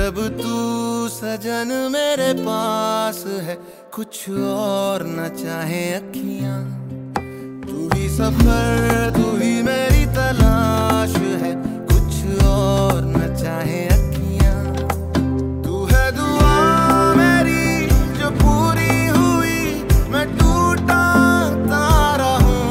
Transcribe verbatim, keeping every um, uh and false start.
जब तू सजन मेरे पास है, कुछ और न चाहे अखियां। तू ही सफर, तू